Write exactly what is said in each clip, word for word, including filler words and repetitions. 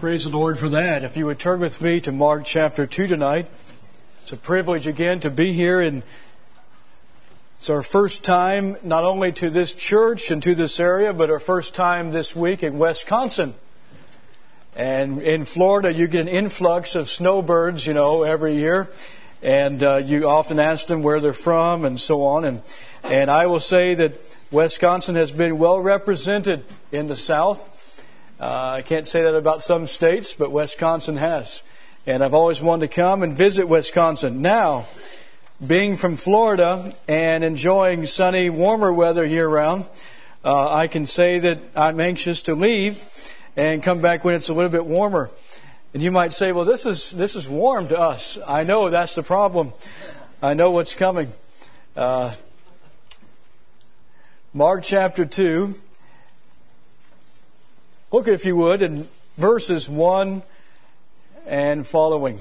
Praise the Lord for that. If you would turn with me to Mark chapter two tonight. It's a privilege again to be here, and it's our first time not only to this church and to this area, but our first time this week in Wisconsin. And in Florida, you get an influx of snowbirds, you know, every year. And uh, you often ask them where they're from and so on. And, and I will say that Wisconsin has been well represented in the South. Uh, I can't say that about some states, but Wisconsin has. And I've always wanted to come and visit Wisconsin. Now, being from Florida and enjoying sunny, warmer weather year-round, uh, I can say that I'm anxious to leave and come back when it's a little bit warmer. And you might say, well, this is this is warm to us. I know that's the problem. I know what's coming. Uh, Mark chapter two. Look, if you would, in verses one and following.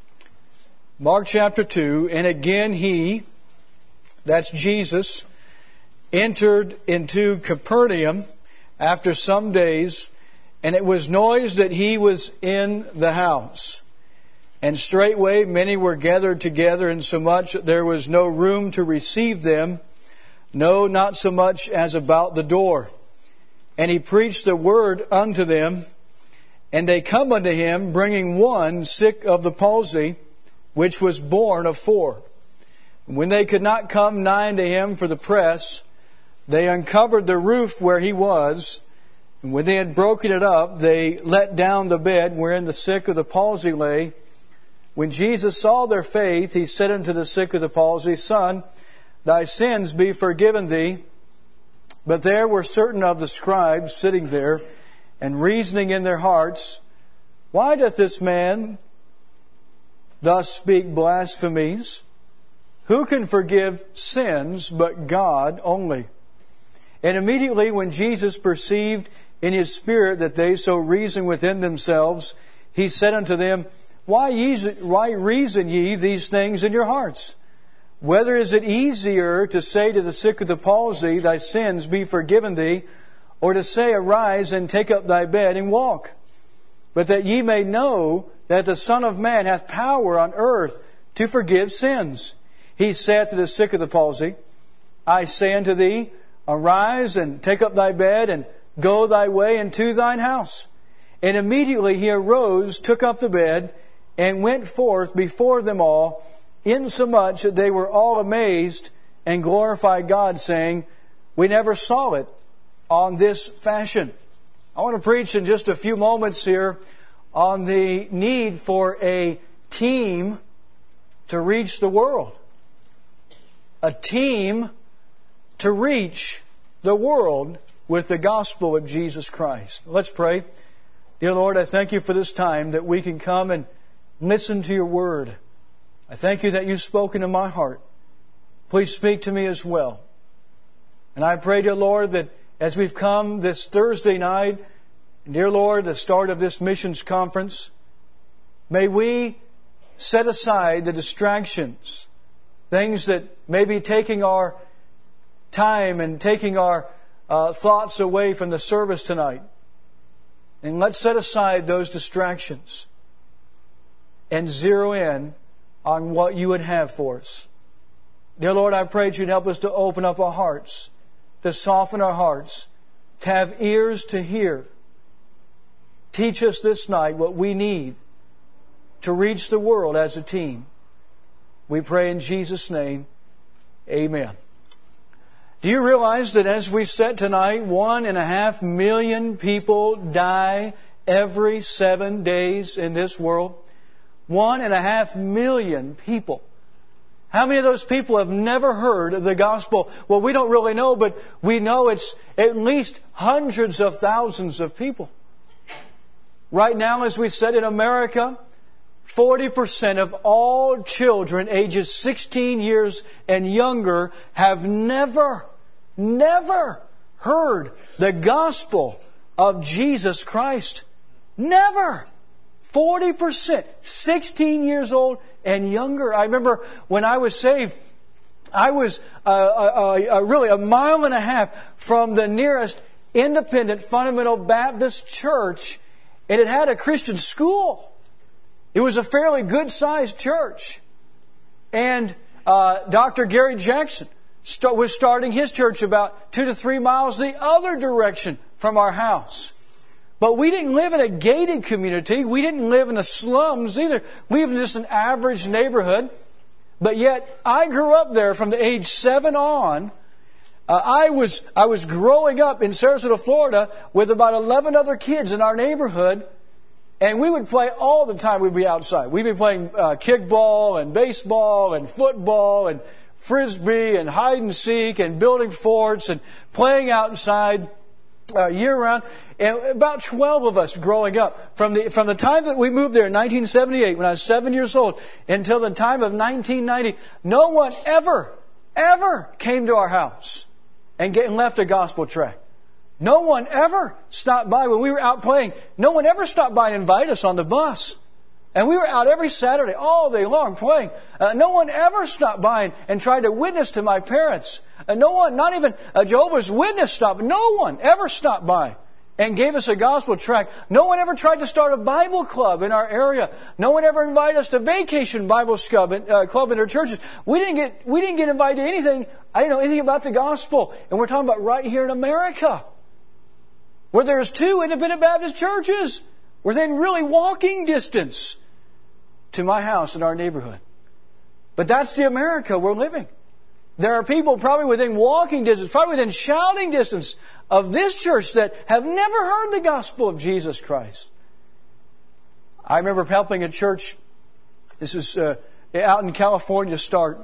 Mark chapter two, and again he, that's Jesus, entered into Capernaum after some days, and it was noised that he was in the house. And straightway many were gathered together, insomuch that there was no room to receive them, no, not so much as about the door. And he preached the word unto them, and they come unto him, bringing one sick of the palsy, which was born of four. When they could not come nigh unto him for the press, they uncovered the roof where he was, and when they had broken it up, they let down the bed wherein the sick of the palsy lay. When Jesus saw their faith, he said unto the sick of the palsy, Son, thy sins be forgiven thee. But there were certain of the scribes sitting there, and reasoning in their hearts, Why doth this man thus speak blasphemies? Who can forgive sins but God only? And immediately when Jesus perceived in his spirit that they so reason within themselves, he said unto them, Why, ye, why reason ye these things in your hearts? Whether is it easier to say to the sick of the palsy, Thy sins be forgiven thee, or to say, Arise and take up thy bed and walk? But that ye may know that the Son of Man hath power on earth to forgive sins. He saith to the sick of the palsy, I say unto thee, Arise and take up thy bed and go thy way into thine house. And immediately he arose, took up the bed, and went forth before them all, insomuch that they were all amazed and glorified God, saying, We never saw it on this fashion. I want to preach in just a few moments here on the need for a team to reach the world. A team to reach the world with the gospel of Jesus Christ. Let's pray. Dear Lord, I thank you for this time that we can come and listen to your word. I thank you that you've spoken to my heart. Please speak to me as well. And I pray, dear Lord, that as we've come this Thursday night, dear Lord, the start of this missions conference, may we set aside the distractions, things that may be taking our time and taking our uh, thoughts away from the service tonight. And let's set aside those distractions and zero in on what you would have for us. Dear Lord, I pray that you'd help us to open up our hearts, to soften our hearts, to have ears to hear. Teach us this night what we need to reach the world as a team. We pray in Jesus' name, amen. Do you realize that as we said tonight, one and a half million people die every seven days in this world? One and a half million people. How many of those people have never heard of the gospel? Well, we don't really know, but we know it's at least hundreds of thousands of people. Right now, as we said in America, forty percent of all children ages sixteen years and younger have never, never heard the gospel of Jesus Christ. Never. forty percent, sixteen years old and younger. I remember when I was saved, I was uh, uh, uh, really a mile and a half from the nearest independent fundamental Baptist church, And it had a Christian school. It was a fairly good-sized church. And uh, Doctor Gary Jackson st- was starting his church about two to three miles the other direction from our house. But we didn't live in a gated community. We didn't live in the slums either. We lived in just an average neighborhood. But yet, I grew up there from the age seven on. Uh, I was I was growing up in Sarasota, Florida, with about eleven other kids in our neighborhood. And we would play all the time. We'd be outside. We'd be playing uh, kickball and baseball and football and frisbee and hide and seek and building forts and playing outside uh, year round. And about twelve of us growing up. From the from the time that we moved there in nineteen seventy-eight, when I was seven years old, until the time of nineteen ninety, no one ever, ever came to our house and, get, and left a gospel tract. No one ever stopped by when we were out playing. No one ever stopped by and invited us on the bus. And we were out every Saturday, all day long, playing. Uh, no one ever stopped by and, and tried to witness to my parents. Uh, no one, not even a Jehovah's Witness stopped. No one ever stopped by and gave us a gospel tract. No one ever tried to start a Bible club in our area. No one ever invited us to Vacation Bible Club, uh, club in our churches. We didn't get we didn't get invited to anything. I didn't know anything about the gospel. And we're talking about right here in America, where there's two independent Baptist churches within really walking distance to my house in our neighborhood. But that's the America we're living. There are people probably within walking distance, probably within shouting distance of this church that have never heard the gospel of Jesus Christ. I remember helping a church, this is uh, out in California start,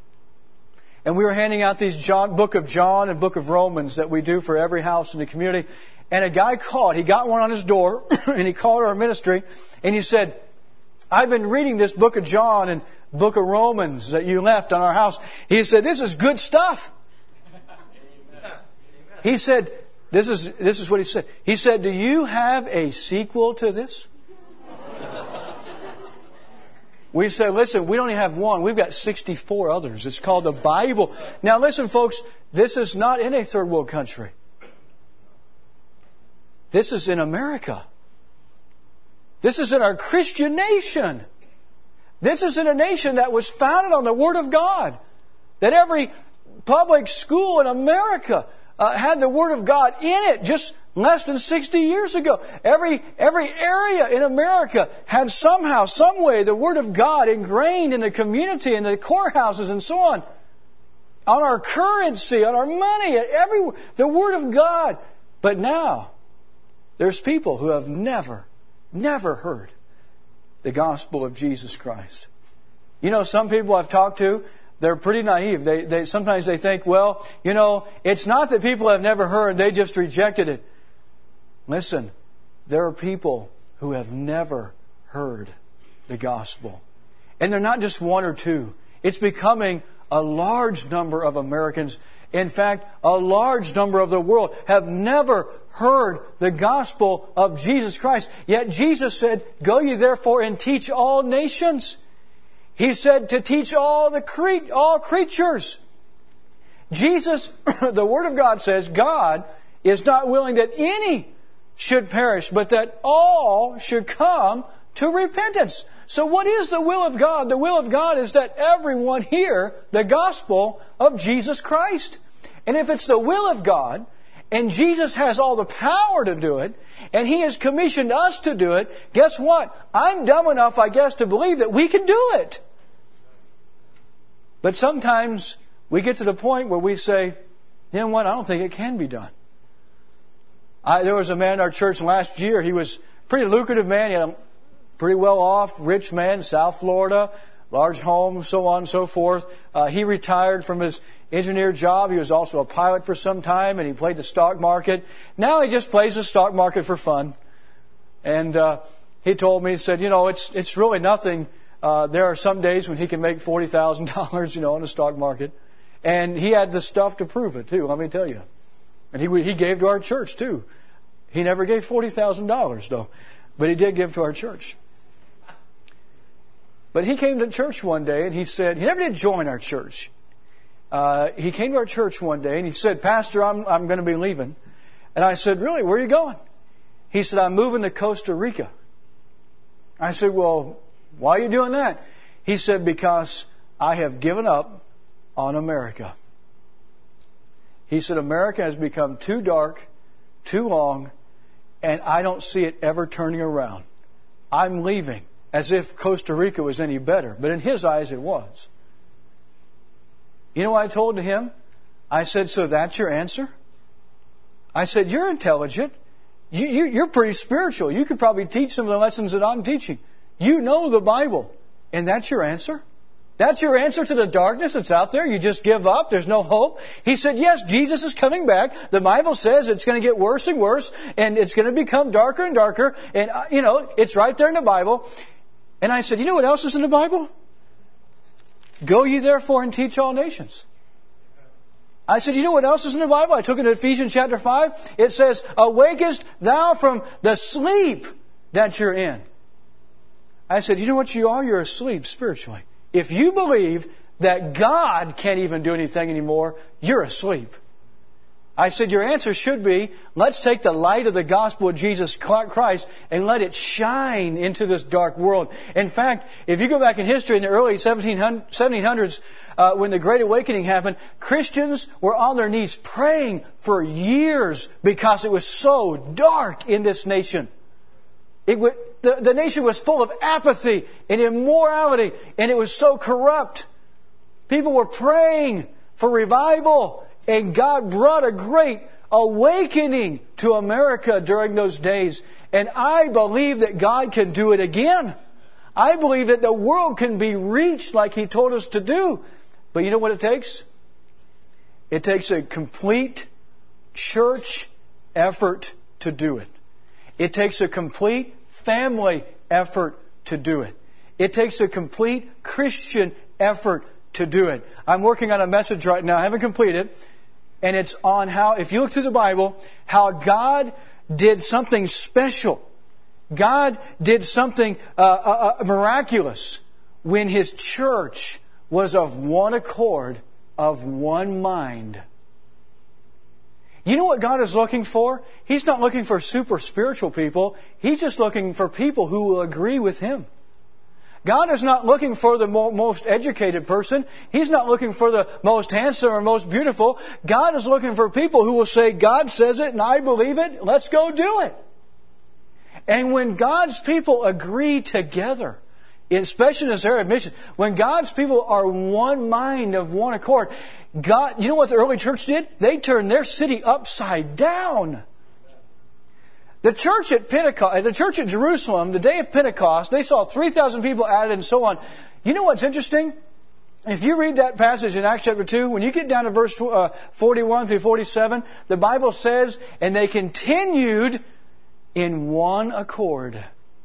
and we were handing out these John, Book of John and Book of Romans that we do for every house in the community. And a guy called, he got one on his door, and he called our ministry, and he said, I've been reading this Book of John and Book of Romans that you left on our house. He said, this is good stuff. He said, this is this is what he said. He said, do you have a sequel to this? We said, listen, we don't even have one. We've got sixty-four others. It's called the Bible. Now listen, folks, this is not in a third world country. This is in America. This is in our Christian nation. This is in a nation that was founded on the Word of God. That every public school in America uh, had the Word of God in it just less than sixty years ago. Every every area in America had somehow, some way, the Word of God ingrained in the community, in the courthouses and so on. On our currency, on our money, everywhere. The Word of God. But now, there's people who have never, never heard the gospel of Jesus Christ. You know, some people I've talked to, they're pretty naive. They, they sometimes they think, well, you know, it's not that people have never heard, they just rejected it. Listen, there are people who have never heard the gospel. And they're not just one or two. It's becoming a large number of Americans. In fact, a large number of the world have never heard the gospel of Jesus Christ. Yet Jesus said, go ye therefore and teach all nations. He said to teach all the cre- all creatures. Jesus, the Word of God says, God is not willing that any should perish, but that all should come to repentance. So what is the will of God? The will of God is that everyone hear the gospel of Jesus Christ. And if it's the will of God, and Jesus has all the power to do it, and He has commissioned us to do it, guess what? I'm dumb enough, I guess, to believe that we can do it. But sometimes we get to the point where we say, you know what, I don't think it can be done. I, there was a man in our church last year, he was a pretty lucrative man, he had a pretty well off, rich man, South Florida, large home, so on and so forth. Uh, he retired from his engineer job. He was also a pilot for some time, and he played the stock market. Now he just plays the stock market for fun. And uh, he told me, he said, you know, it's it's really nothing. Uh, there are some days when he can make forty thousand dollars, you know, in the stock market. And he had the stuff to prove it, too, let me tell you. And he he gave to our church, too. He never gave forty thousand dollars, though. But he did give to our church. But he came to church one day and he said, he never did join our church. Uh, he came to our church one day and he said, Pastor, I'm, I'm going to be leaving. And I said, really, where are you going? He said, I'm moving to Costa Rica. I said, well, why are you doing that? He said, because I have given up on America. He said, America has become too dark, too long, and I don't see it ever turning around. I'm leaving, as if Costa Rica was any better. But in his eyes, it was. You know what I told him? I said, so that's your answer? I said, you're intelligent. You, you, you're pretty spiritual. You could probably teach some of the lessons that I'm teaching. You know the Bible. And that's your answer? That's your answer to the darkness that's out there? You just give up? There's no hope? He said, yes, Jesus is coming back. The Bible says it's going to get worse and worse, and it's going to become darker and darker. And, uh, you know, it's right there in the Bible. And I said, you know what else is in the Bible? Go ye therefore and teach all nations. I said, you know what else is in the Bible? I took it to Ephesians chapter five. It says, awakest thou from the sleep that you're in. I said, you know what you are? You're asleep spiritually. If you believe that God can't even do anything anymore, you're asleep. I said, your answer should be, let's take the light of the gospel of Jesus Christ and let it shine into this dark world. In fact, if you go back in history in the early seventeen hundreds, uh, when the Great Awakening happened, Christians were on their knees praying for years because it was so dark in this nation. It w- the, the nation was full of apathy and immorality, and it was so corrupt. People were praying for revival, and God brought a great awakening to America during those days. And I believe that God can do it again. I believe that the world can be reached like He told us to do. But you know what it takes? It takes a complete church effort to do it. It takes a complete family effort to do it. It takes a complete Christian effort to do it. I'm working on a message right now. I haven't completed it. And it's on how, if you look through the Bible, how God did something special. God did something uh, uh, uh, miraculous when His church was of one accord, of one mind. You know what God is looking for? He's not looking for super spiritual people. He's just looking for people who will agree with Him. God is not looking for the mo- most educated person. He's not looking for the most handsome or most beautiful. God is looking for people who will say, God says it and I believe it. Let's go do it. And when God's people agree together, especially in this area of mission, when God's people are one mind of one accord, God, you know what the early church did? They turned their city upside down. The church at Pentecost, the church at Jerusalem, the day of Pentecost, they saw three thousand people added and so on. You know what's interesting? If you read that passage in Acts chapter two, when you get down to verse uh, forty-one through forty-seven, the Bible says, and they continued in one accord.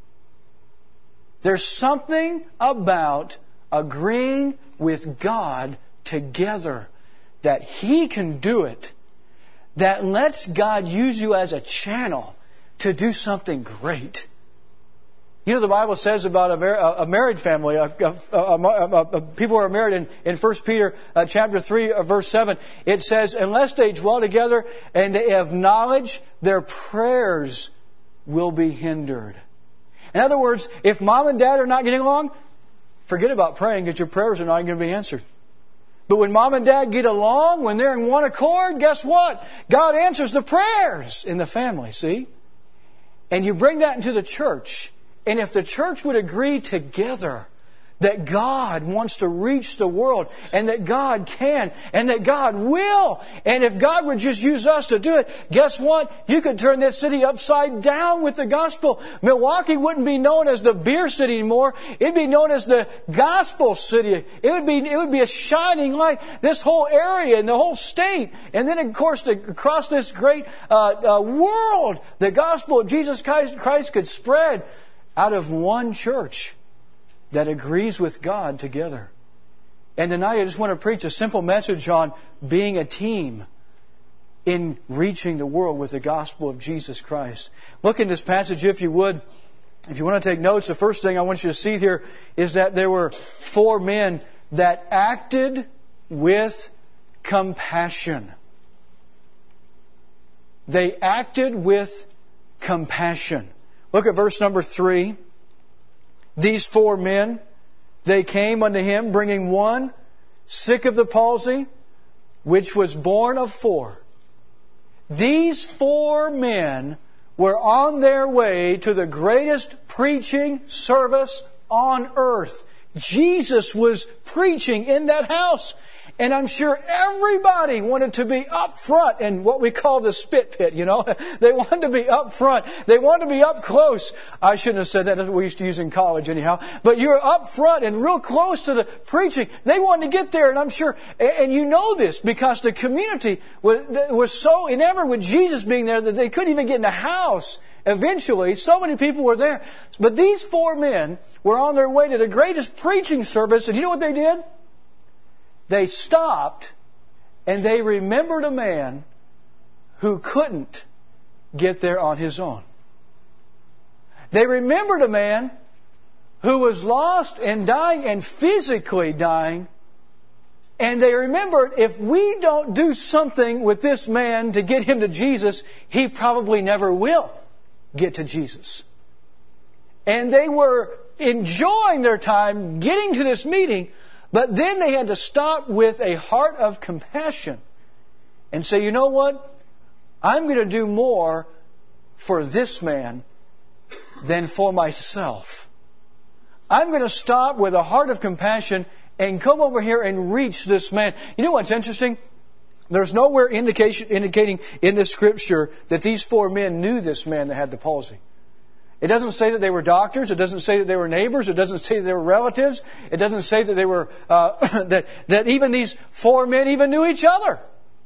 There's something about agreeing with God together that He can do it, that lets God use you as a channel to do something great. You know, the Bible says about a, mar- a married family, a, a, a, a, people who are married in, in First Peter uh, chapter three, uh, verse seven, it says, unless they dwell together and they have knowledge, their prayers will be hindered. In other words, if mom and dad are not getting along, forget about praying because your prayers are not going to be answered. But when mom and dad get along, when they're in one accord, guess what? God answers the prayers in the family, see? And you bring that into the church. And if the church would agree together that God wants to reach the world and that God can and that God will, and if God would just use us to do it, guess what? You could turn this city upside down with the gospel. Milwaukee wouldn't be known as the beer city anymore. It'd be known as the gospel city. It would be, it would be a shining light. This whole area and the whole state. And then, of course, to, across this great uh, uh, world, the gospel of Jesus Christ, Christ could spread out of one church that agrees with God together. And tonight I just want to preach a simple message on being a team in reaching the world with the gospel of Jesus Christ. Look in this passage if you would. If you want to take notes, the first thing I want you to see here is that there were four men that acted with compassion. They acted with compassion. Look at verse number three. These four men, they came unto him, bringing one sick of the palsy, which was born of four. These four men were on their way to the greatest preaching service on earth. Jesus was preaching in that house. And I'm sure everybody wanted to be up front in what we call the spit pit, you know. They wanted to be up front. They wanted to be up close. I shouldn't have said that. That's what we used to use in college anyhow. But you're up front and real close to the preaching. They wanted to get there, and I'm sure, and you know this because the community was, was so enamored with Jesus being there that they couldn't even get in the house. Eventually, so many people were there. But these four men were on their way to the greatest preaching service, and you know what they did? They stopped and they remembered a man who couldn't get there on his own. They remembered a man who was lost and dying and physically dying. And they remembered, if we don't do something with this man to get him to Jesus, he probably never will get to Jesus. And they were enjoying their time getting to this meeting. But then they had to stop with a heart of compassion and say, you know what? I'm going to do more for this man than for myself. I'm going to stop with a heart of compassion and come over here and reach this man. You know what's interesting? There's nowhere indication, indicating in the Scripture that these four men knew this man that had the palsy. It doesn't say that they were doctors. It doesn't say that they were neighbors. It doesn't say that they were relatives. It doesn't say that they were uh, that that even these four men even knew each other.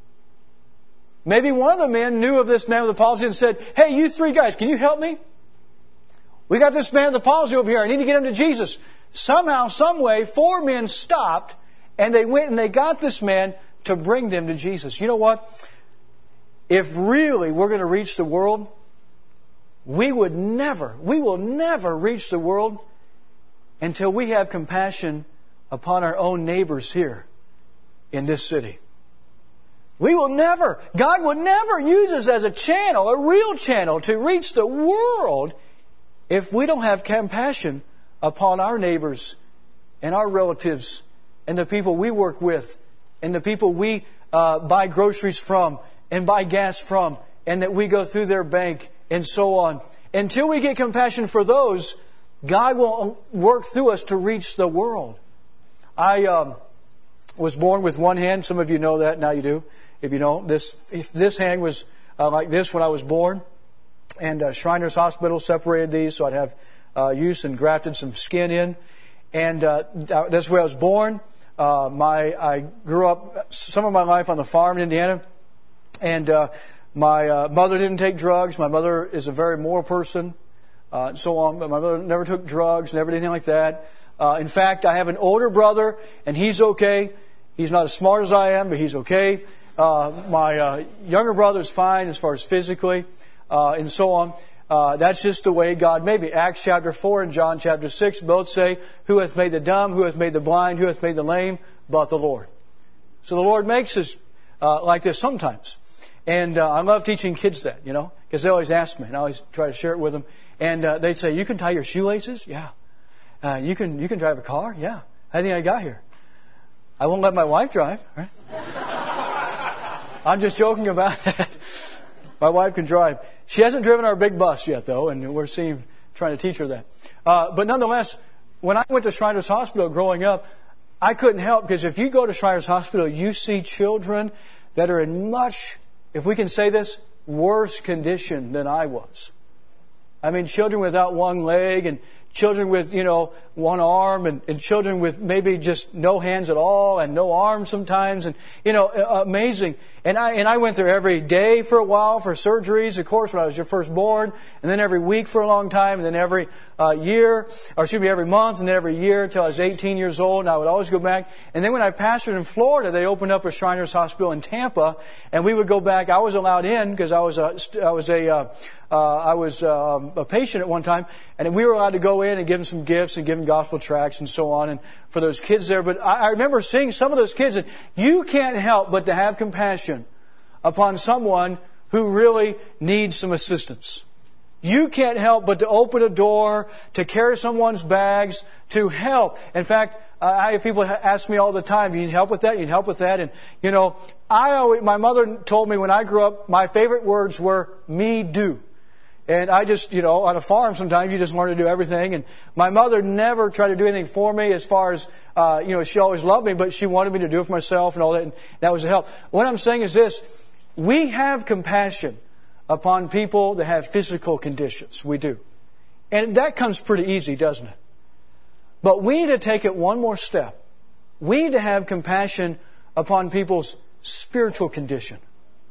Maybe one of the men knew of this man with the palsy and said, "Hey, you three guys, can you help me? We got this man with the palsy over here. I need to get him to Jesus." Somehow, some way, four men stopped and they went and they got this man to bring them to Jesus. You know what? If really we're going to reach the world, we would never, we will never reach the world until we have compassion upon our own neighbors here in this city. We will never, God will never use us as a channel, a real channel, to reach the world if we don't have compassion upon our neighbors and our relatives and the people we work with and the people we uh, buy groceries from and buy gas from and that we go through their bank and so on. Until we get compassion for those, God will work through us to reach the world. I um, was born with one hand. Some of you know that. Now you do. If you don't, this if this hand was uh, like this when I was born. And uh, Shriners Hospital separated these, so I'd have uh, use and grafted some skin in. And uh, that's where I was born. Uh, my I grew up some of my life on the farm in Indiana. And uh, my uh, mother didn't take drugs. My mother is a very moral person, uh, and so on. But my mother never took drugs, never did anything like that. Uh, in fact, I have an older brother, and he's okay. He's not as smart as I am, but he's okay. Uh, my uh, younger brother is fine as far as physically, uh, and so on. Uh, that's just the way God made me. Acts chapter four and John chapter six both say, "Who hath made the dumb? Who hath made the blind? Who hath made the lame? But the Lord." So the Lord makes us uh, like this sometimes. And uh, I love teaching kids that, you know, because they always ask me, and I always try to share it with them. And uh, they'd say, "You can tie your shoelaces?" "Yeah." Uh, you can you can drive a car?" "Yeah." "How do you think I got here?" "I won't let my wife drive." Right? I'm just joking about that. My wife can drive. She hasn't driven our big bus yet, though, and we're seeing trying to teach her that. Uh, but nonetheless, when I went to Shriners Hospital growing up, I couldn't help, because if you go to Shriners Hospital, you see children that are in much, if we can say this, worse condition than I was. I mean, children without one leg, and children with, you know, one arm, and, and children with maybe just no hands at all and no arms sometimes, and, you know, amazing. And I and I went there every day for a while for surgeries, of course, when I was your firstborn, and then every week for a long time, and then every uh, year, or excuse me, every month, and then every year until I was eighteen years old, and I would always go back. And then when I pastored in Florida, they opened up a Shriners Hospital in Tampa, and we would go back. I was allowed in because I was a, I was a, uh, uh, I was uh, a patient at one time, and we were allowed to go in and give them some gifts and give them gospel tracts and so on, and for those kids there. But I, I remember seeing some of those kids, and you can't help but to have compassion upon someone who really needs some assistance. You can't help but to open a door, to carry someone's bags, to help. In fact, I have people ask me all the time, you need help with that? You need help with that? And, you know, I always, my mother told me when I grew up, my favorite words were, me do. And I just, you know, on a farm sometimes you just learn to do everything. And my mother never tried to do anything for me as far as, uh, you know, she always loved me, but she wanted me to do it for myself and all that. And that was a help. What I'm saying is this, we have compassion upon people that have physical conditions. We do. And that comes pretty easy, doesn't it? But we need to take it one more step. We need to have compassion upon people's spiritual condition.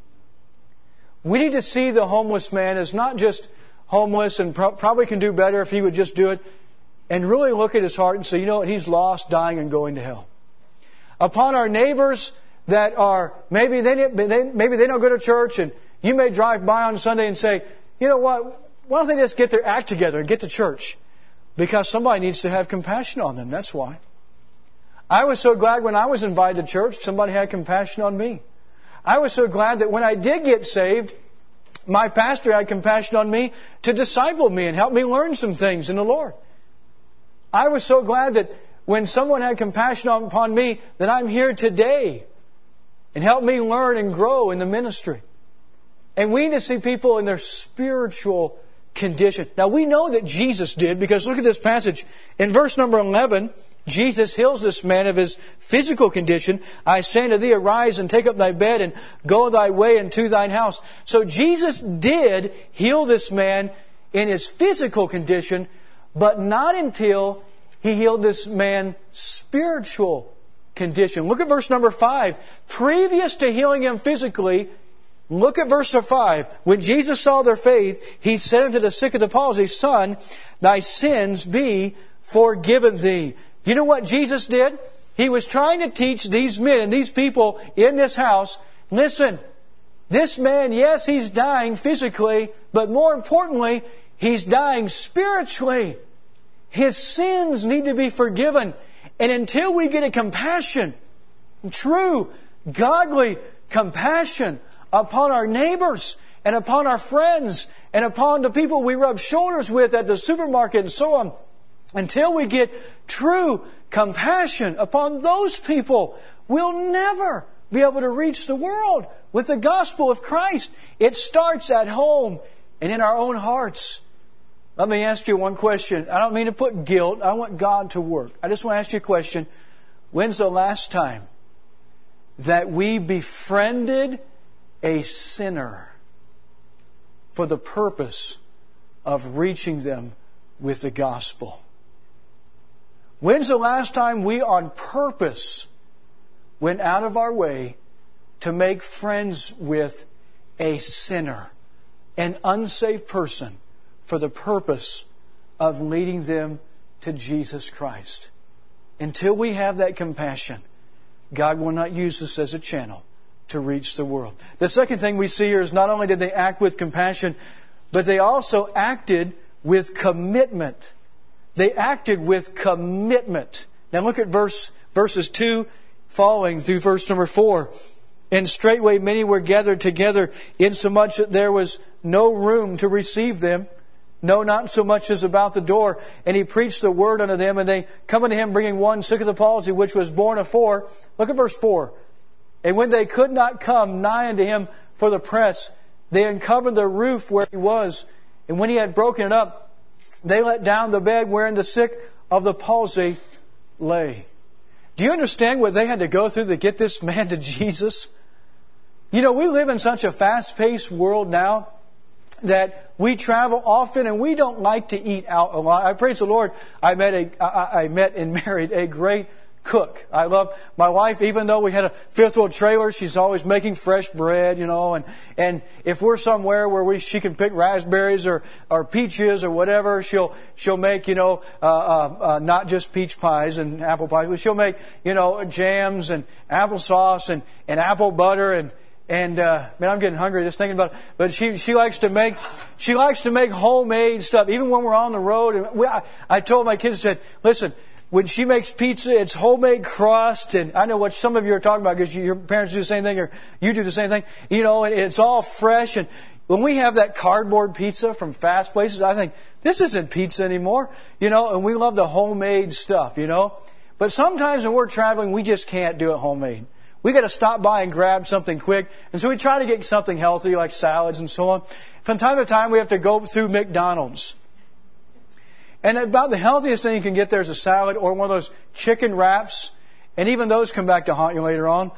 We need to see the homeless man as not just homeless and pro- probably can do better if he would just do it, and really look at his heart and say, you know what, he's lost, dying, and going to hell. Upon our neighbors that are, maybe they, maybe they don't go to church, and you may drive by on Sunday and say, you know what, why don't they just get their act together and get to church? Because somebody needs to have compassion on them, that's why. I was so glad when I was invited to church, somebody had compassion on me. I was so glad that when I did get saved, my pastor had compassion on me to disciple me and help me learn some things in the Lord. I was so glad that when someone had compassion upon me, that I'm here today and help me learn and grow in the ministry. And we need to see people in their spiritual condition. Now we know that Jesus did, because look at this passage. In verse number eleven, Jesus heals this man of his physical condition. I say unto thee, arise and take up thy bed and go thy way into thine house. So Jesus did heal this man in his physical condition, but not until He healed this man's spiritual condition. Look at verse number five. Previous to healing him physically, look at verse five. When Jesus saw their faith, He said unto the sick of the palsy, Son, thy sins be forgiven thee. You know what Jesus did? He was trying to teach these men and these people in this house, listen, this man, yes, he's dying physically, but more importantly, he's dying spiritually. His sins need to be forgiven. And until we get a compassion, true, godly compassion upon our neighbors and upon our friends and upon the people we rub shoulders with at the supermarket and so on, until we get true compassion upon those people, we'll never be able to reach the world with the gospel of Christ. It starts at home and in our own hearts. Let me ask you one question. I don't mean to put guilt. I want God to work. I just want to ask you a question. When's the last time that we befriended a sinner for the purpose of reaching them with the gospel? When's the last time we on purpose went out of our way to make friends with a sinner, an unsaved person, for the purpose of leading them to Jesus Christ? Until we have that compassion, God will not use us as a channel to reach the world. The second thing we see here is not only did they act with compassion, but they also acted with commitment. They acted with commitment. Now look at verse verses two following through verse number four. And straightway many were gathered together, insomuch that there was no room to receive them. No, not so much as about the door. And He preached the word unto them, and they come unto Him, bringing one sick of the palsy, which was born of four. Look at verse four. And when they could not come nigh unto Him for the press, they uncovered the roof where He was. And when He had broken it up, they let down the bed wherein the sick of the palsy lay. Do you understand what they had to go through to get this man to Jesus? You know, we live in such a fast-paced world now that we travel often and we don't like to eat out a lot. I praise the Lord, I met a, I, I met and married a great cook. I love my wife, even though we had a fifth wheel trailer, she's always making fresh bread, you know, and, and if we're somewhere where we, she can pick raspberries or, or peaches or whatever, she'll, she'll make, you know, uh, uh, uh, not just peach pies and apple pies, but she'll make, you know, jams and applesauce and, and apple butter and, And, uh, man, I'm getting hungry just thinking about it. But she, she likes to make, she likes to make homemade stuff, even when we're on the road. And we, I, I told my kids, I said, listen, when she makes pizza, it's homemade crust. And I know what some of you are talking about because you, your parents do the same thing or you do the same thing. You know, and it's all fresh. And When we have that cardboard pizza from fast places, I think, this isn't pizza anymore. You know, and we love the homemade stuff, you know. But sometimes when we're traveling, we just can't do it homemade. We got to stop by and grab something quick. And so we try to get something healthy like salads and so on. From time to time, we have to go through McDonald's. And about the healthiest thing you can get there is a salad or one of those chicken wraps. And even those come back to haunt you later on.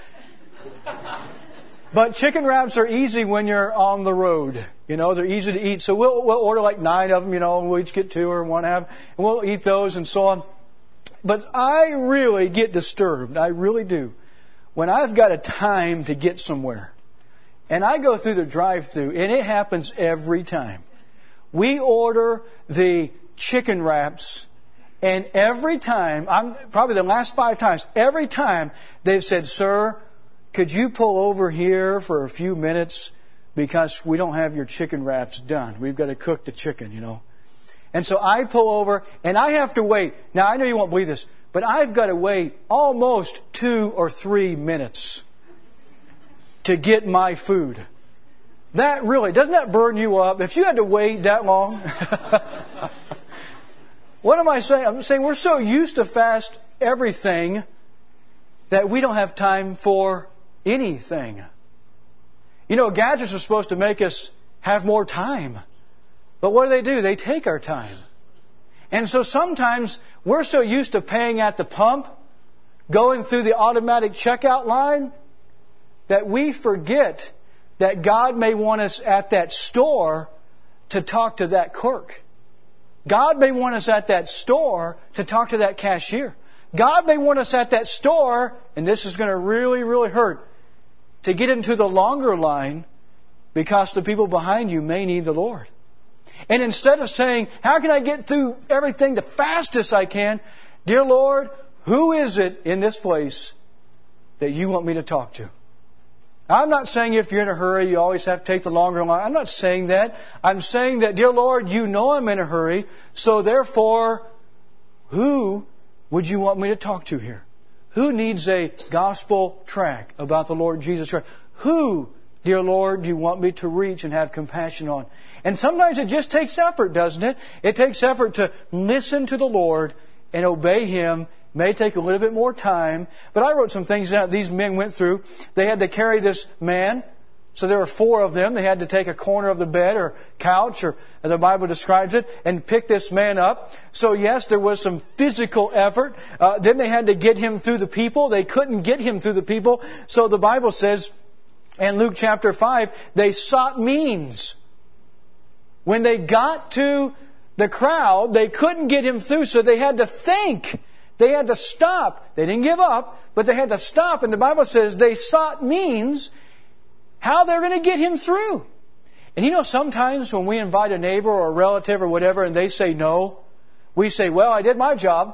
But chicken wraps are easy when you're on the road. You know, they're easy to eat. So we'll, we'll order like nine of them, you know, and we'll each get two or one half. And we'll eat those and so on. But I really get disturbed. I really do. When I've got a time to get somewhere. And I go through the drive-thru, and it happens every time. We order the chicken wraps, and every time, I'm probably the last five times, every time they've said, "Sir, could you pull over here for a few minutes because we don't have your chicken wraps done. We've got to cook the chicken, you know." And so I pull over, and I have to wait. Now, I know you won't believe this, but I've got to wait almost two or three minutes to get my food. That really, doesn't that burn you up? If you had to wait that long? What am I saying? I'm saying we're so used to fast everything that we don't have time for anything. You know, gadgets are supposed to make us have more time. But what do they do? They take our time. And so sometimes we're so used to paying at the pump, going through the automatic checkout line, that we forget that God may want us at that store to talk to that clerk. God may want us at that store to talk to that cashier. God may want us at that store, and this is going to really, really hurt, to get into the longer line because the people behind you may need the Lord. And instead of saying, how can I get through everything the fastest I can? Dear Lord, who is it in this place that you want me to talk to? I'm not saying if you're in a hurry, you always have to take the longer line. I'm not saying that. I'm saying that, dear Lord, you know I'm in a hurry, so therefore, who would you want me to talk to here? Who needs a gospel tract about the Lord Jesus Christ? Who, dear Lord, do you want me to reach and have compassion on? And sometimes it just takes effort, doesn't it? It takes effort to listen to the Lord and obey Him. May take a little bit more time. But I wrote some things that these men went through. They had to carry this man. So there were four of them. They had to take a corner of the bed or couch, or the Bible describes it, and pick this man up. So yes, there was some physical effort. Uh, then they had to get him through the people. They couldn't get him through the people. So the Bible says in Luke chapter five, they sought means. When they got to the crowd, they couldn't get him through, so they had to think. They had to stop. They didn't give up, but they had to stop. And the Bible says they sought means how they're going to get him through. And you know, sometimes when we invite a neighbor or a relative or whatever and they say no, we say, well, I did my job.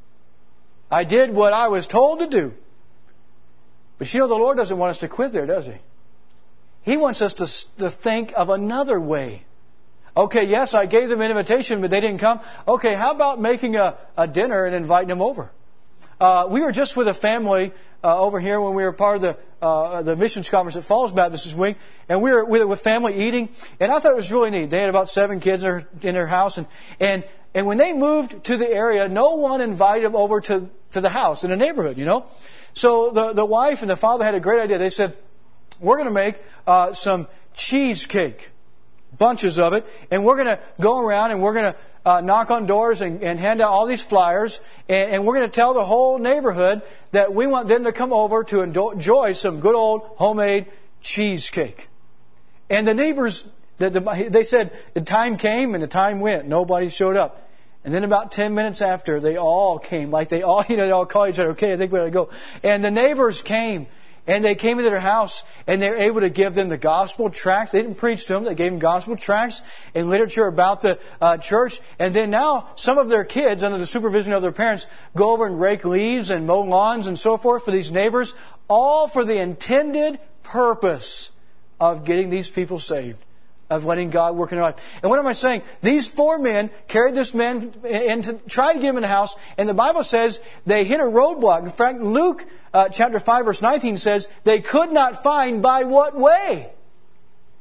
I did what I was told to do. But you know, the Lord doesn't want us to quit there, does He? He wants us to, to think of another way. Okay, yes, I gave them an invitation, but they didn't come. Okay, how about making a, a dinner and inviting them over? Uh, we were just with a family uh, over here when we were part of the uh, the missions conference at Falls Baptist this week, and we were with, with family eating, and I thought it was really neat. They had about seven kids in their, in their house, and, and and when they moved to the area, no one invited them over to, to the house in the neighborhood, you know. So the, the wife and the father had a great idea. They said, we're going to make uh, some cheesecake. Bunches of it, and we're going to go around and we're going to uh, knock on doors and, and hand out all these flyers, and, and we're going to tell the whole neighborhood that we want them to come over to enjoy some good old homemade cheesecake. And the neighbors, the, the, they said the time came and the time went. Nobody showed up. And then about ten minutes after, they all came, like they all, you know, they all called each other, okay, I think we ought to go. And the neighbors came. And they came into their house, and they were able to give them the gospel tracts. They didn't preach to them. They gave them gospel tracts and literature about the uh, church. And then now, some of their kids, under the supervision of their parents, go over and rake leaves and mow lawns and so forth for these neighbors, all for the intended purpose of getting these people saved, of letting God work in their life. And what am I saying? These four men carried this man and to try to get him in the house. And the Bible says they hit a roadblock. In fact, Luke uh, chapter five verse nineteen says they could not find by what way.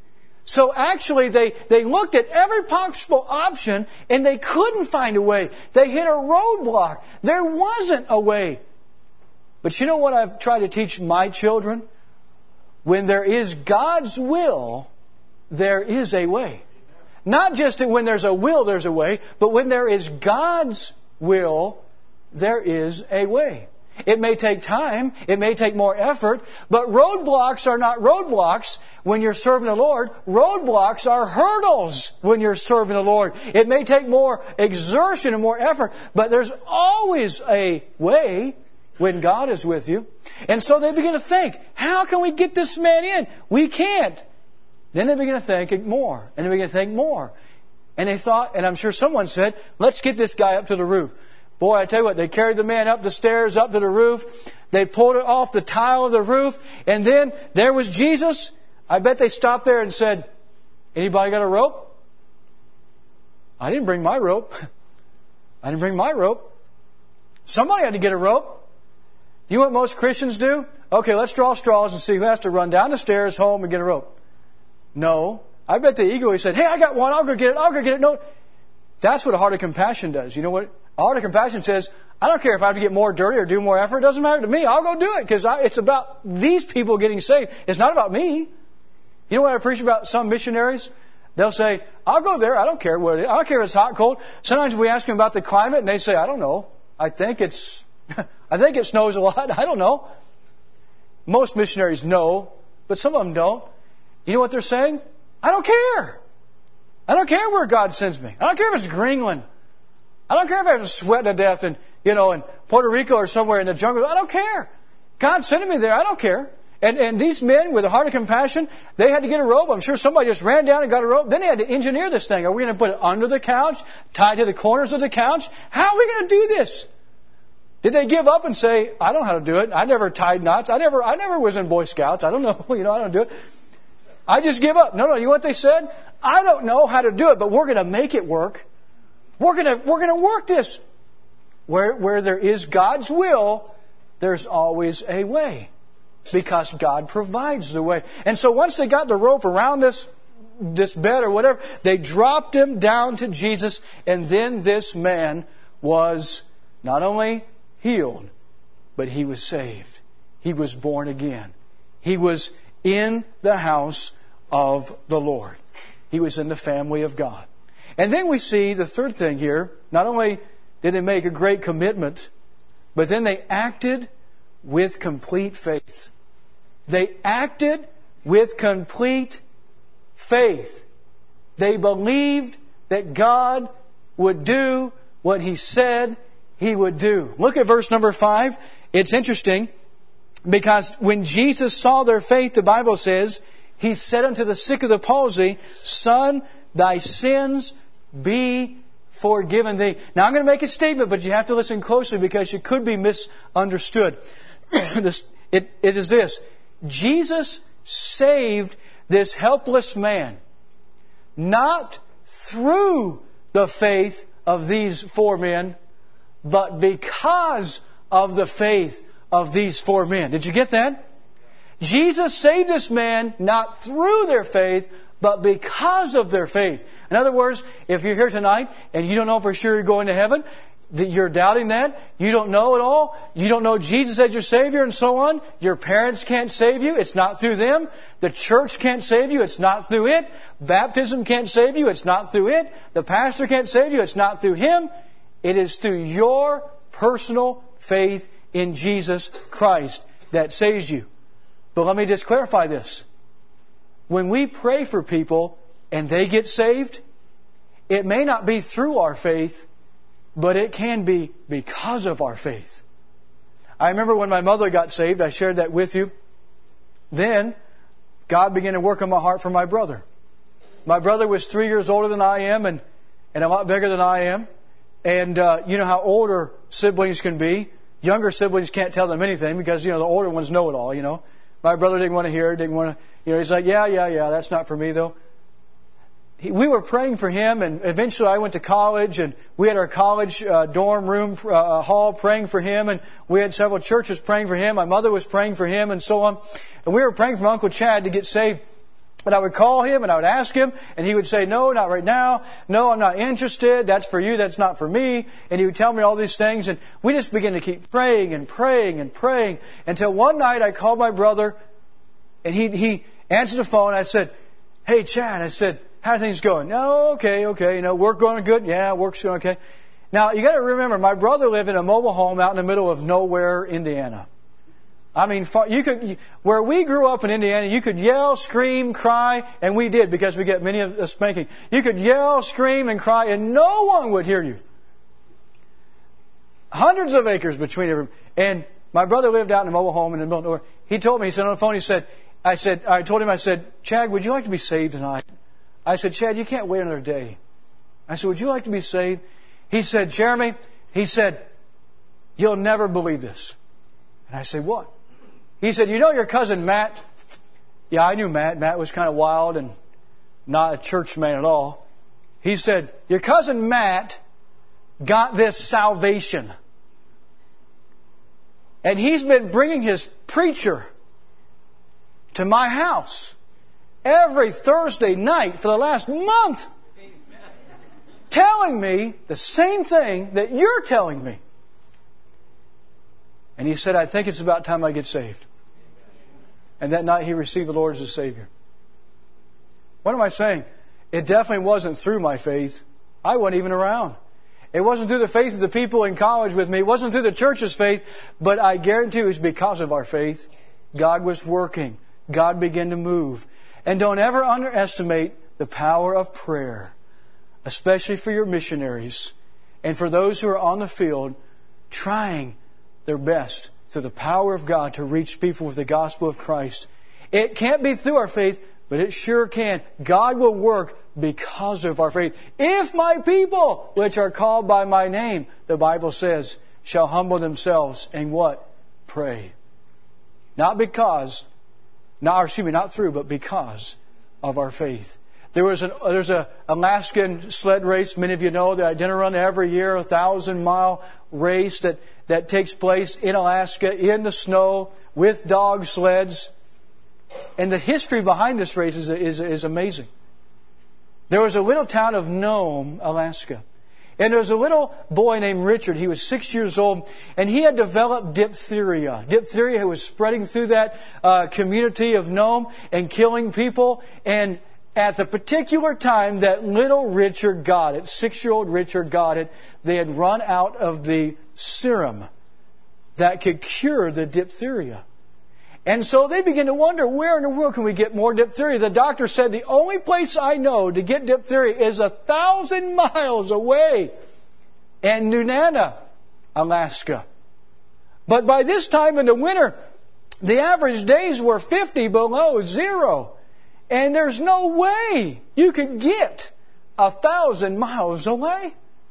So actually they, they looked at every possible option and they couldn't find a way. They hit a roadblock. There wasn't a way. But you know what I've tried to teach my children? When there is God's will, there is a way. Not just that when there's a will, there's a way, but when there is God's will, there is a way. It may take time, it may take more effort, but roadblocks are not roadblocks when you're serving the Lord. Roadblocks are hurdles when you're serving the Lord. It may take more exertion and more effort, but there's always a way when God is with you. And so they begin to think, how can we get this man in? We can't. Then they begin to think more, and they begin to think more. And they thought, and I'm sure someone said, let's get this guy up to the roof. Boy, I tell you what, they carried the man up the stairs, up to the roof. They pulled it off the tile of the roof. And then there was Jesus. I bet they stopped there and said, anybody got a rope? I didn't bring my rope. I didn't bring my rope. Somebody had to get a rope. You know what most Christians do? Okay, let's draw straws and see who has to run down the stairs home and get a rope. No. I bet the ego said, hey, I got one. I'll go get it. I'll go get it. No. That's what a heart of compassion does. You know what? A heart of compassion says, I don't care if I have to get more dirty or do more effort. It doesn't matter to me. I'll go do it because it's about these people getting saved. It's not about me. You know what I appreciate about some missionaries? They'll say, I'll go there. I don't care what it is. I don't care if it's hot, cold. Sometimes we ask them about the climate and they say, I don't know. I think it's, I think it snows a lot. I don't know. Most missionaries know, but some of them don't. You know what they're saying? I don't care. I don't care where God sends me. I don't care if it's Greenland. I don't care if I have to sweat to death in, you know, in Puerto Rico or somewhere in the jungle. I don't care. God sent me there. I don't care. And, and these men with a heart of compassion, they had to get a rope. I'm sure somebody just ran down and got a rope. Then they had to engineer this thing. Are we going to put it under the couch, tied to the corners of the couch? How are we going to do this? Did they give up and say, I don't know how to do it. I never tied knots. I never, I never was in Boy Scouts. I don't know. You know, I don't do it. I just give up. No, no. You know what they said? I don't know how to do it, but we're going to make it work. We're going to, we're going to work this. Where, where there is God's will, there's always a way. Because God provides the way. And so once they got the rope around this, this bed or whatever, they dropped him down to Jesus. And then this man was not only healed, but he was saved. He was born again. He was in the house of the Lord. He was in the family of God. And then we see the third thing here. Not only did they make a great commitment, but then they acted with complete faith. They acted with complete faith. They believed that God would do what He said He would do. Look at verse number five. It's interesting because when Jesus saw their faith, the Bible says, He said unto the sick of the palsy, Son, thy sins be forgiven thee. Now I'm going to make a statement, but you have to listen closely because you could be misunderstood. this, it, it is this. Jesus saved this helpless man not through the faith of these four men, but because of the faith of these four men. Did you get that? Jesus saved this man not through their faith, but because of their faith. In other words, if you're here tonight and you don't know for sure you're going to heaven, that you're doubting that, you don't know at all, you don't know Jesus as your Savior and so on, your parents can't save you, it's not through them, the church can't save you, it's not through it, baptism can't save you, it's not through it, the pastor can't save you, it's not through him, it is through your personal faith in Jesus Christ that saves you. But let me just clarify this. When we pray for people and they get saved, it may not be through our faith, but it can be because of our faith. I remember when my mother got saved, I shared that with you. Then, God began to work on my heart for my brother. My brother was three years older than I am and, and a lot bigger than I am. And uh, you know how older siblings can be. Younger siblings can't tell them anything because, you know, the older ones know it all, you know. My brother didn't want to hear it, didn't want to, you know, he's like, yeah, yeah, yeah, that's not for me though. He, we were praying for him, and eventually I went to college, and we had our college uh, dorm room uh, hall praying for him, and we had several churches praying for him. My mother was praying for him, and so on. And we were praying for Uncle Chad to get saved. And I would call him and I would ask him, and he would say, no, not right now. No, I'm not interested. That's for you. That's not for me. And he would tell me all these things. And we just began to keep praying and praying and praying until one night I called my brother, and he, he answered the phone. I said, hey, Chad, I said, how are things going? No, okay, okay. You know, work going good? Yeah, work's going okay. Now, you got to remember, my brother lived in a mobile home out in the middle of nowhere, Indiana. I mean, you could, where we grew up in Indiana, you could yell, scream, cry, and we did because we get many of us spanking. You could yell, scream, and cry, and no one would hear you. Hundreds of acres between every, and my brother lived out in a mobile home in the middle of nowhere. He told me, he said on the phone, he said, I said, I told him, I said, Chad, would you like to be saved tonight? I said, Chad, you can't wait another day. I said, would you like to be saved? He said, Jeremy, he said, you'll never believe this. And I said, what? He said, you know your cousin Matt? Yeah, I knew Matt. Matt was kind of wild and not a church man at all. He said, your cousin Matt got this salvation. And he's been bringing his preacher to my house every Thursday night for the last month, telling me the same thing that you're telling me. And he said, I think it's about time I get saved. And that night he received the Lord as his Savior. What am I saying? It definitely wasn't through my faith. I wasn't even around. It wasn't through the faith of the people in college with me. It wasn't through the church's faith. But I guarantee you it's because of our faith. God was working. God began to move. And don't ever underestimate the power of prayer, especially for your missionaries and for those who are on the field trying their best through the power of God to reach people with the gospel of Christ. It can't be through our faith, but it sure can. God will work because of our faith. If my people, which are called by my name, the Bible says, shall humble themselves and what? Pray. Not because, not, or excuse me, not through, but because of our faith. There was an there's a Alaskan sled race. Many of you know that I run every year, a thousand mile race that, that takes place in Alaska in the snow with dog sleds. And the history behind this race is, is, is amazing. There was a little town of Nome, Alaska. And there was a little boy named Richard. He was six years old, and he had developed diphtheria. Diphtheria was spreading through that uh, community of Nome and killing people. And at the particular time that little Richard got it, six-year-old Richard got it, they had run out of the serum that could cure the diphtheria. And so they began to wonder, where in the world can we get more diphtheria? The doctor said, the only place I know to get diphtheria is a thousand miles away in Nunana, Alaska. But by this time in the winter, the average days were fifty below zero. And there's no way you could get a thousand miles away.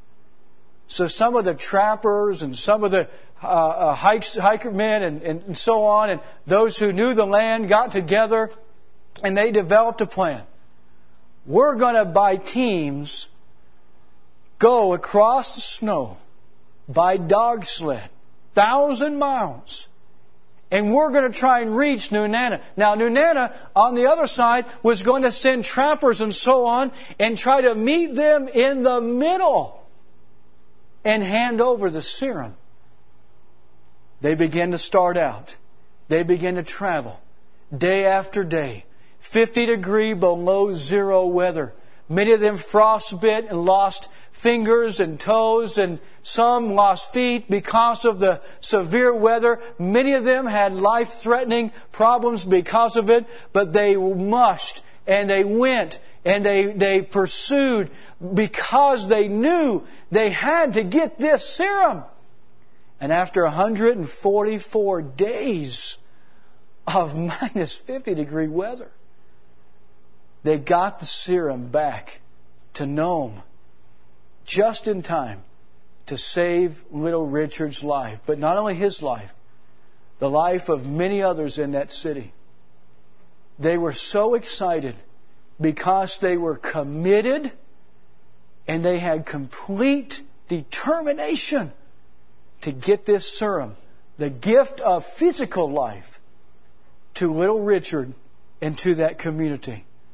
So some of the trappers and some of the uh, uh, hikes, hiker men and, and so on, and those who knew the land got together and they developed a plan. We're going to, by teams, go across the snow by dog sled, thousand miles. And we're going to try and reach Nunana. Now, Nunana, on the other side, was going to send trappers and so on and try to meet them in the middle and hand over the serum. They began to start out. They began to travel day after day. fifty degree below zero weather. Many of them frostbit and lost fingers and toes, and some lost feet because of the severe weather. Many of them had life-threatening problems because of it, but they mushed and they went and they, they pursued because they knew they had to get this serum. And after one hundred forty-four days of minus fifty degree weather, they got the serum back to Nome just in time to save little Richard's life. But not only his life, the life of many others in that city. They were so excited because they were committed and they had complete determination to get this serum, the gift of physical life, to little Richard and to that community.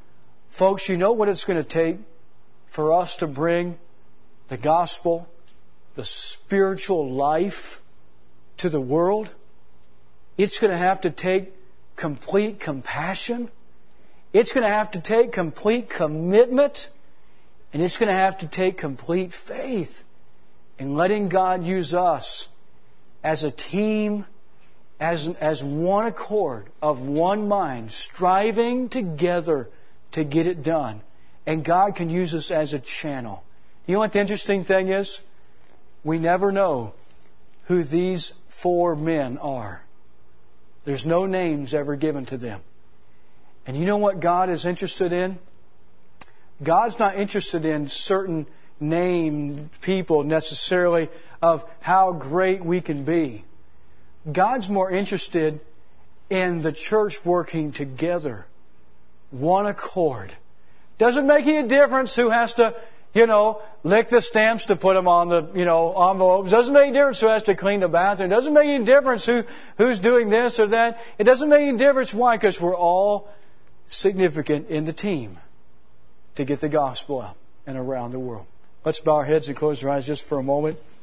Folks, you know what it's going to take for us to bring the gospel, the spiritual life to the world? It's going to have to take complete compassion. It's going to have to take complete commitment. And it's going to have to take complete faith in letting God use us as a team, as, as one accord, of one mind, striving together to get it done. And God can use us as a channel. You know what the interesting thing is? We never know who these four men are. There's no names ever given to them. And you know what God is interested in? God's not interested in certain named people necessarily of how great we can be. God's more interested in the church working together, one accord. Doesn't make any difference who has to, you know, lick the stamps to put them on the, you know, envelopes. Doesn't make any difference who has to clean the bathroom. Doesn't make any difference who, who's doing this or that. It doesn't make any difference. Why? Because we're all significant in the team to get the gospel out and around the world. Let's bow our heads and close our eyes just for a moment.